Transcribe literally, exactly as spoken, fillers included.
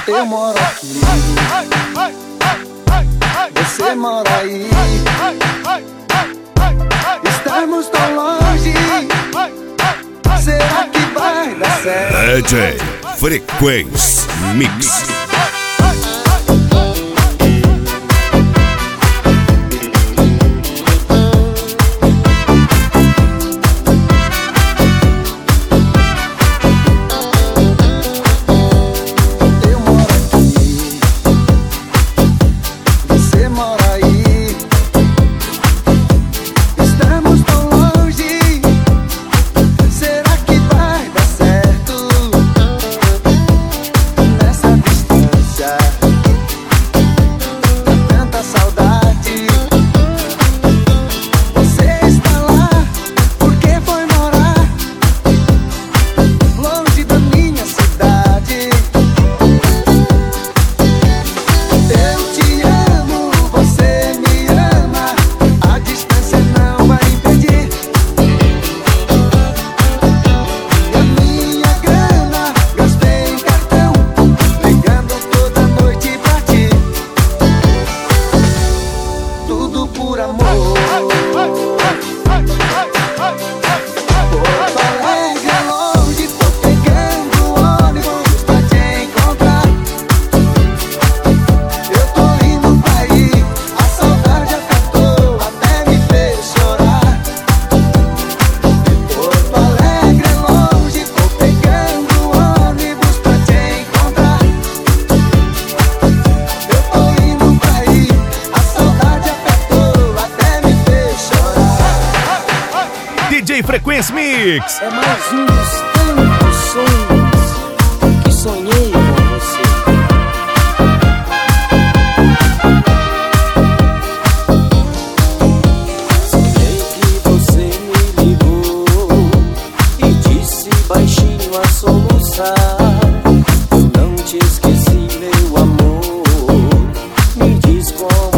Eu moro aqui, você mora aí. Estamos tão longe, será que vai dar certo? D J Frequency Mix. D J Frequency Mix. É mais um dos tantos sonhos que sonhei com você. Sonhei que você me ligou e disse baixinho a soluçar: eu não te esqueci, meu amor. Me diz qual